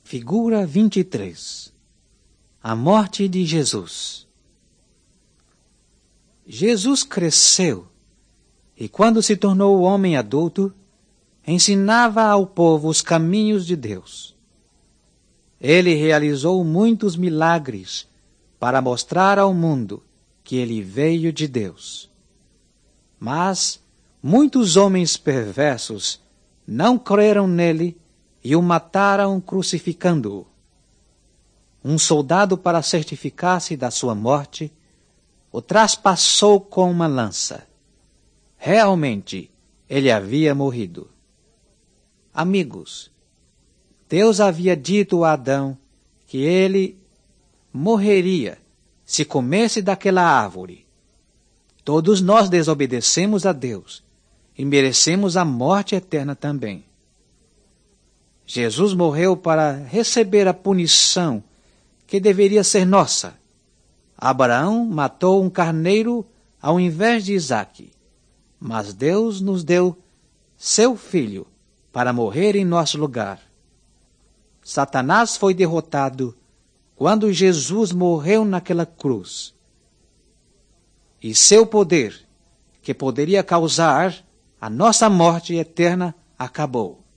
Figura 23. A morte de Jesus. Jesus cresceu e, quando se tornou homem adulto, ensinava ao povo os caminhos de Deus. Ele realizou muitos milagres para mostrar ao mundo que ele veio de Deus. Mas muitos homens perversos não creram nele e o mataram crucificando-o. Um soldado, para certificar-se da sua morte, o traspassou com uma lança. Realmente, ele havia morrido. Amigos, Deus havia dito a Adão que ele morreria se comesse daquela árvore. Todos nós desobedecemos a Deus e merecemos a morte eterna também. Jesus morreu para receber a punição que deveria ser nossa. Abraão matou um carneiro ao invés de Isaque, mas Deus nos deu seu filho para morrer em nosso lugar. Satanás foi derrotado quando Jesus morreu naquela cruz. E seu poder, que poderia causar a nossa morte eterna, acabou.